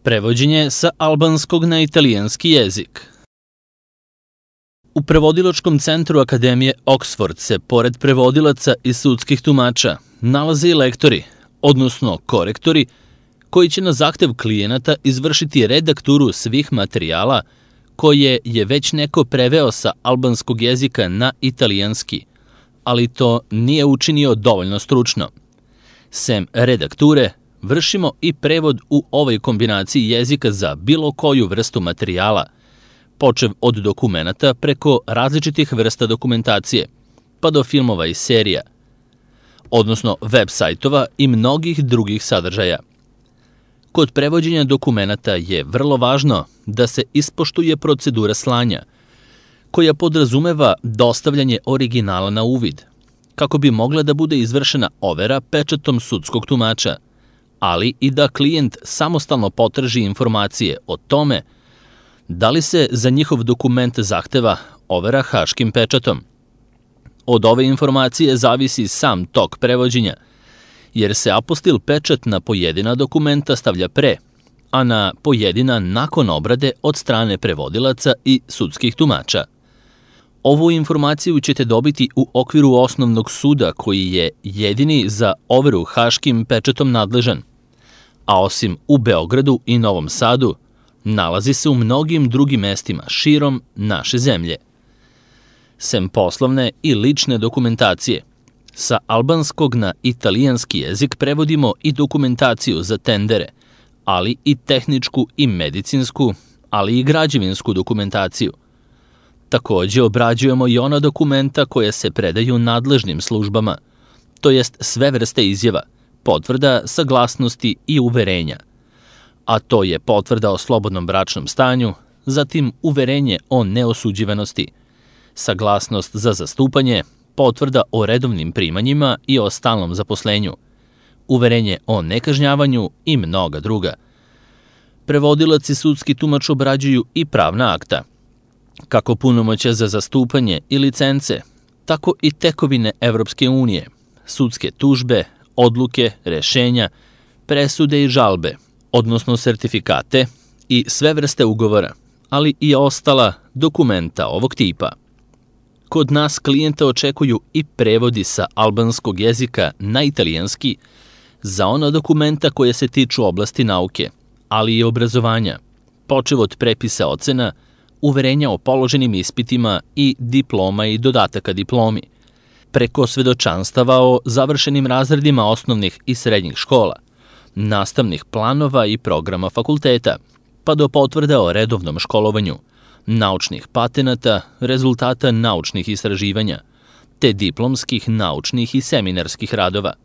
Prevođenje sa albanskog na italijanski jezik. U prevodilačkom centru Akademije Oxford se, pored prevodilaca i sudskih tumača, nalaze i lektori, odnosno korektori, koji će na zahtev klijenata izvršiti redakturu svih materijala koje je već neko preveo sa albanskog jezika na italijanski, ali to nije učinio dovoljno stručno. Sem redakture, vršimo i prevod u ovoj kombinaciji jezika za bilo koju vrstu materijala, počev od dokumenata preko različitih vrsta dokumentacije, pa do filmova i serija, odnosno web sajtova i mnogih drugih sadržaja. Kod prevođenja dokumenata je vrlo važno da se ispoštuje procedura slanja, koja podrazumeva dostavljanje originala na uvid, kako bi mogla da bude izvršena overa pečatom sudskog tumača, ali i da klijent samostalno potraži informacije o tome da li se za njihov dokument zahteva overa haškim pečatom. Od ove informacije zavisi sam tok prevođenja, jer se apostil pečat na pojedina dokumenta stavlja pre, a na pojedina nakon obrade od strane prevodilaca i sudskih tumača. Ovu informaciju ćete dobiti u okviru osnovnog suda koji je jedini za overu haškim pečatom nadležan, a osim u Beogradu i Novom Sadu, nalazi se u mnogim drugim mestima širom naše zemlje. Sem poslovne i lične dokumentacije, sa albanskog na italijanski jezik prevodimo i dokumentaciju za tendere, ali i tehničku i medicinsku, ali i građevinsku dokumentaciju. Takođe obrađujemo i ona dokumenta koja se predaju nadležnim službama, to jest sve vrste izjava, potvrda, saglasnosti i uverenja. A to je potvrda o slobodnom bračnom stanju, zatim uverenje o neosuđivanosti, saglasnost za zastupanje, potvrda o redovnim primanjima i o stalnom zaposlenju, uverenje o nekažnjavanju i mnoga druga. Prevodilac i sudski tumač obrađuju i pravna akta, kako punomoćja za zastupanje i licence, tako i tekovine Evropske unije, sudske tužbe, odluke, rešenja, presude i žalbe, odnosno sertifikate i sve vrste ugovora, ali i ostala dokumenta ovog tipa. Kod nas klijenta očekuju i prevodi sa albanskog jezika na italijanski za ona dokumenta koje se tiču oblasti nauke, ali i obrazovanja, počev od prepisa ocena, uverenja o položenim ispitima i diploma i dodataka diplomi, preko svedočanstava o završenim razredima osnovnih i srednjih škola, nastavnih planova i programa fakulteta, pa do potvrda o redovnom školovanju, naučnih patenata, rezultata naučnih istraživanja, te diplomskih, naučnih i seminarskih radova.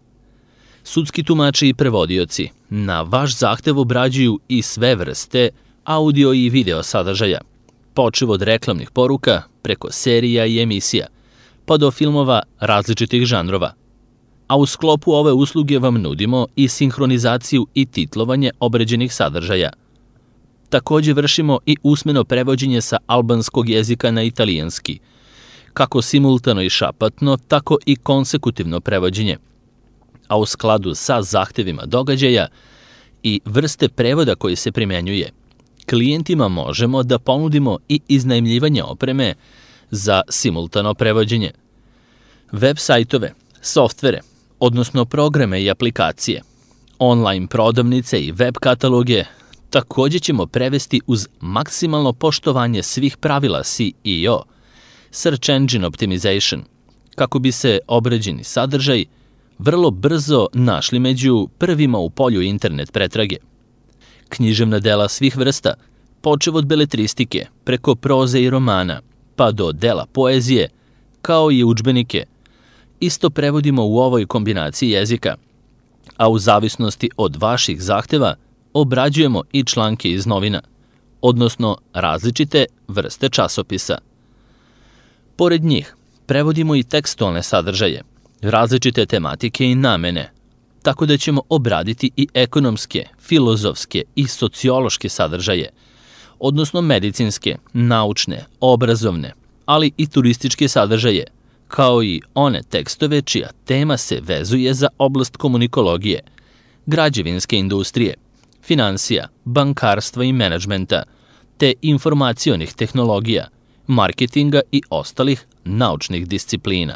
Sudski tumači i prevodioci na vaš zahtev obrađuju i sve vrste audio i video sadržaja, počev od reklamnih poruka, preko serija i emisija, pa do filmova različitih žanrova. A u sklopu ove usluge vam nudimo i sinhronizaciju i titlovanje obređenih sadržaja. Takođe vršimo i usmeno prevođenje sa albanskog jezika na italijanski, kako simultano i šapatno, tako i konsekutivno prevođenje, a u skladu sa zahtevima događaja i vrste prevoda koji se primenjuje, klijentima možemo da ponudimo i iznajmljivanje opreme za simultano prevođenje. Web sajtove, softvere, odnosno programe i aplikacije, online prodavnice i web kataloge takođe ćemo prevesti uz maksimalno poštovanje svih pravila SEO, Search Engine Optimization, kako bi se obrađeni sadržaj vrlo brzo našli među prvima u polju internet pretrage. Književna dela svih vrsta, počev od beletristike, preko proze i romana, pa do dela poezije, kao i udžbenike, isto prevodimo u ovoj kombinaciji jezika, a u zavisnosti od vaših zahteva obrađujemo i članke iz novina, odnosno različite vrste časopisa. Pored njih, prevodimo i tekstualne sadržaje, različite tematike i namene, tako da ćemo obraditi i ekonomske, filozofske i sociološke sadržaje, odnosno medicinske, naučne, obrazovne, ali i turističke sadržaje, kao i one tekstove čija tema se vezuje za oblast komunikologije, građevinske industrije, finansija, bankarstva i menadžmenta, te informacionih tehnologija, marketinga i ostalih naučnih disciplina.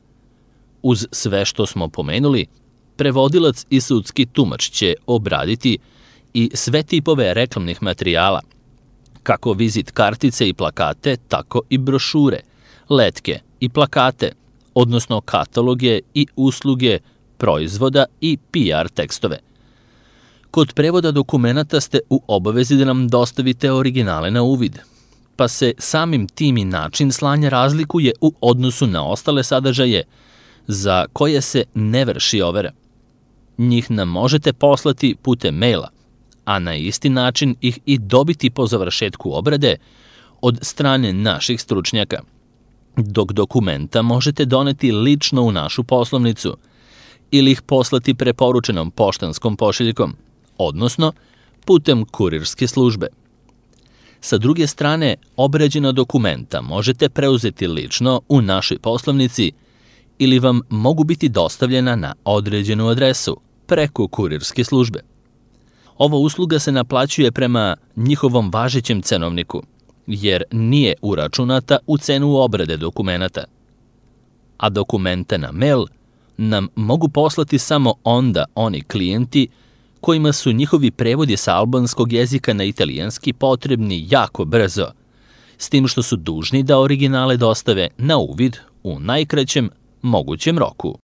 Uz sve što smo pomenuli, prevodilac i sudski tumač će obraditi i sve tipove reklamnih materijala, kako vizit kartice i plakate, tako i brošure, letke i plakate, odnosno kataloge i usluge proizvoda i PR tekstove. Kod prevoda dokumenata ste u obavezi da nam dostavite originale na uvid, pa se samim tim i način slanja razlikuje u odnosu na ostale sadržaje za koje se ne vrši overa. Njih nam možete poslati putem maila, a na isti način ih i dobiti po završetku obrade od strane naših stručnjaka, dok dokumenta možete doneti lično u našu poslovnicu ili ih poslati preporučenom poštanskom pošiljkom, odnosno putem kurirske službe. Sa druge strane, obrađena dokumenta možete preuzeti lično u našoj poslovnici ili vam mogu biti dostavljena na određenu adresu preko kurirske službe. Ova usluga se naplaćuje prema njihovom važećem cenovniku, jer nije uračunata u cenu obrade dokumenata. A dokumenta na mail nam mogu poslati samo onda oni klijenti kojima su njihovi prevodi sa albanskog jezika na italijanski potrebni jako brzo, s tim što su dužni da originale dostave na uvid u najkraćem mogućem roku.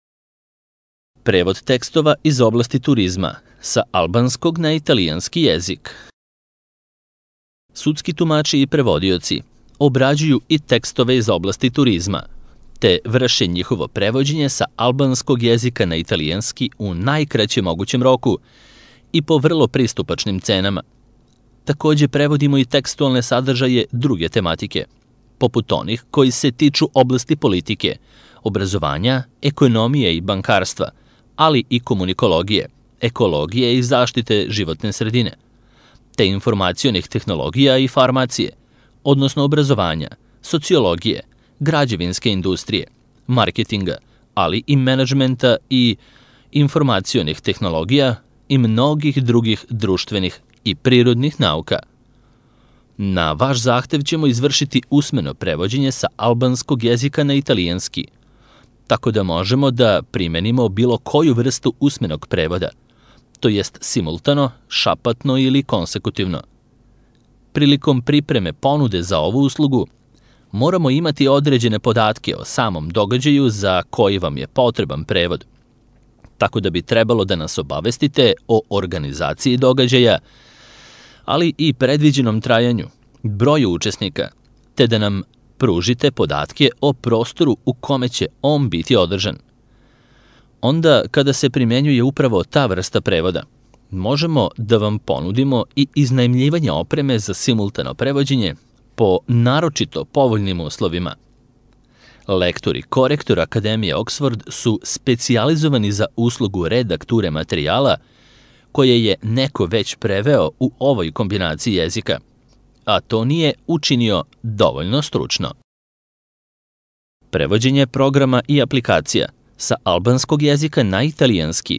Prevod tekstova iz oblasti turizma sa albanskog na italijanski jezik. Sudski tumači i prevodioci obrađuju i tekstove iz oblasti turizma, te vrše njihovo prevođenje sa albanskog jezika na italijanski u najkraćem mogućem roku i po vrlo pristupačnim cenama. Takođe prevodimo i tekstualne sadržaje druge tematike, poput onih koji se tiču oblasti politike, obrazovanja, ekonomije i bankarstva, ali i komunikologije, ekologije i zaštite životne sredine, te informacionih tehnologija i farmacije, odnosno obrazovanja, sociologije, građevinske industrije, marketinga, ali i menadžmenta i informacionih tehnologija i mnogih drugih društvenih i prirodnih nauka. Na vaš zahtev ćemo izvršiti usmeno prevođenje sa albanskog jezika na italijanski, tako da možemo da primenimo bilo koju vrstu usmenog prevoda, to jest simultano, šapatno ili konsekutivno. Prilikom pripreme ponude za ovu uslugu, moramo imati određene podatke o samom događaju za koji vam je potreban prevod, tako da bi trebalo da nas obavestite o organizaciji događaja, ali i predviđenom trajanju, broju učesnika, te da nam pružite podatke o prostoru u kome će on biti održan. Onda, kada se primenjuje upravo ta vrsta prevoda, možemo da vam ponudimo i iznajmljivanje opreme za simultano prevođenje po naročito povoljnim uslovima. Lektor i korektor Akademije Oxford su specijalizovani za uslugu redakture materijala koje je neko već preveo u ovoj kombinaciji jezika, a to nije učinio dovoljno stručno. Prevođenje programa i aplikacija sa albanskog jezika na italijanski.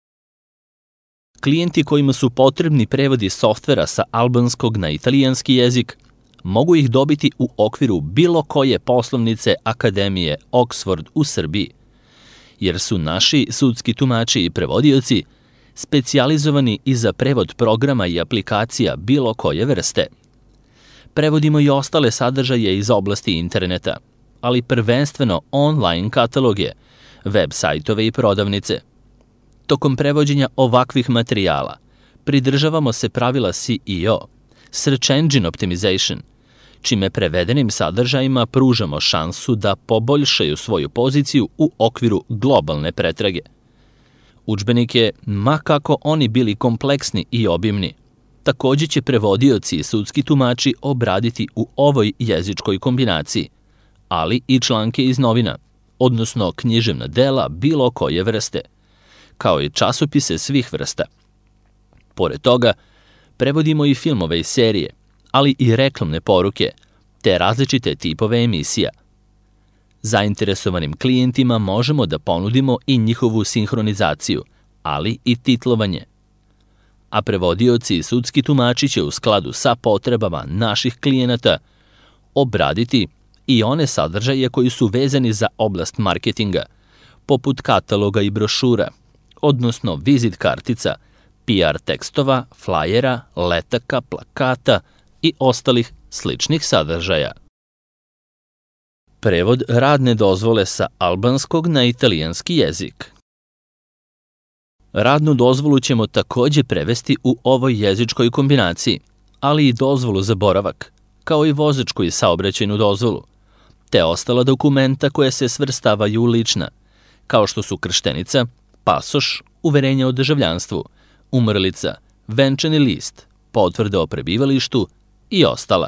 Klijenti kojima su potrebni prevodi softvera sa albanskog na italijanski jezik mogu ih dobiti u okviru bilo koje poslovnice Akademije Oxford u Srbiji, jer su naši sudski tumači i prevodioci specijalizovani i za prevod programa i aplikacija bilo koje vrste. Prevodimo i ostale sadržaje iz oblasti interneta, ali prvenstveno online kataloge, web sajtove i prodavnice. Tokom prevođenja ovakvih materijala pridržavamo se pravila SEO, Search Engine Optimization, čime prevedenim sadržajima pružamo šansu da poboljšaju svoju poziciju u okviru globalne pretrage. Udžbenike, ma kako oni bili kompleksni i obimni, takođe će prevodioci i sudski tumači obraditi u ovoj jezičkoj kombinaciji, ali i članke iz novina, odnosno književna dela bilo koje vrste, kao i časopise svih vrsta. Pored toga, prevodimo i filmove i serije, ali i reklamne poruke, te različite tipove emisija. Zainteresovanim klijentima možemo da ponudimo i njihovu sinhronizaciju, ali i titlovanje. a prevodioci i sudski tumači će u skladu sa potrebama naših klijenata obraditi i one sadržaje koji su vezani za oblast marketinga, poput kataloga i brošura, odnosno vizit kartica, PR tekstova, flajera, letaka, plakata i ostalih sličnih sadržaja. Prevod radne dozvole sa albanskog na italijanski jezik. Radnu dozvolu ćemo takođe prevesti u ovoj jezičkoj kombinaciji, ali i dozvolu za boravak, kao i vozačku i saobraćajnu dozvolu, te ostala dokumenta koja se svrstavaju u lična, kao što su krštenica, pasoš, uverenje o državljanstvu, umrlica, venčani list, potvrda o prebivalištu i ostala.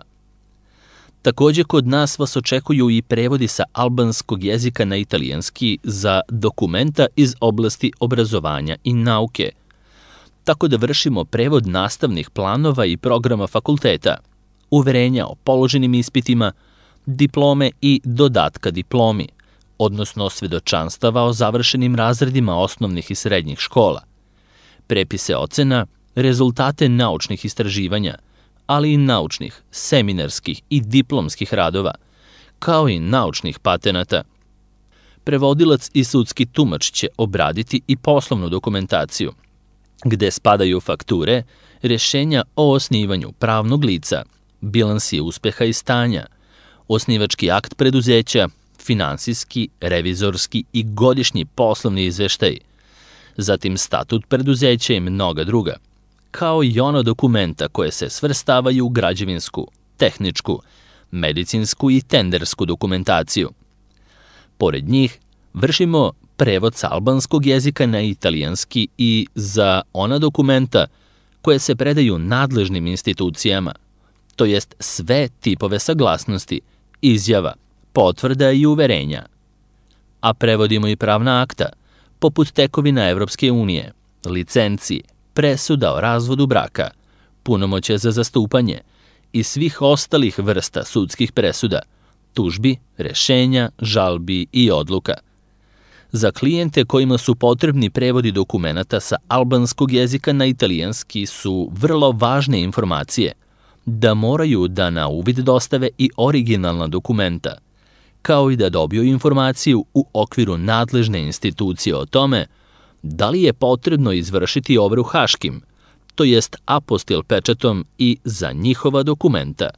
Takođe, kod nas vas očekuju i prevodi sa albanskog jezika na italijanski za dokumenta iz oblasti obrazovanja i nauke, tako da vršimo prevod nastavnih planova i programa fakulteta, uverenja o položenim ispitima, diplome i dodatka diplomi, odnosno svedočanstava o završenim razredima osnovnih i srednjih škola, prepise ocena, rezultate naučnih istraživanja, ali i naučnih, seminarskih i diplomskih radova, kao i naučnih patenata. Prevodilac i sudski tumač će obraditi i poslovnu dokumentaciju, gde spadaju fakture, rješenja o osnivanju pravnog lica, bilansi uspeha i stanja, osnivački akt preduzeća, finansijski, revizorski i godišnji poslovni izveštaj, zatim statut preduzeća i mnoga druga, kao i ona dokumenta koje se svrstavaju u građevinsku, tehničku, medicinsku i tendersku dokumentaciju. Pored njih, vršimo prevod sa albanskog jezika na italijanski i za ona dokumenta koje se predaju nadležnim institucijama, to jest sve tipove saglasnosti, izjava, potvrda i uverenja. A prevodimo i pravna akta, poput tekovina Evropske unije, licenci, presuda o razvodu braka, punomoćja za zastupanje i svih ostalih vrsta sudskih presuda, tužbi, rešenja, žalbi i odluka. Za klijente kojima su potrebni prevodi dokumenata sa albanskog jezika na italijanski su vrlo važne informacije, da moraju da na uvid dostave i originalna dokumenta, kao i da dobiju informaciju u okviru nadležne institucije o tome da li je potrebno izvršiti overu haškim, to jest apostil pečatom i za njihova dokumenta.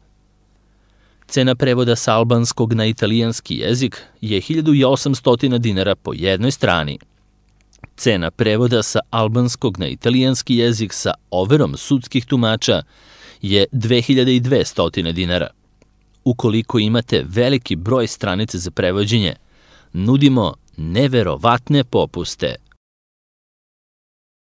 Cena prevoda sa albanskog na italijanski jezik je 1800 dinara po jednoj strani. Cena prevoda sa albanskog na italijanski jezik sa overom sudskih tumača je 2200 dinara. Ukoliko imate veliki broj stranica za prevođenje, nudimo neverovatne popuste.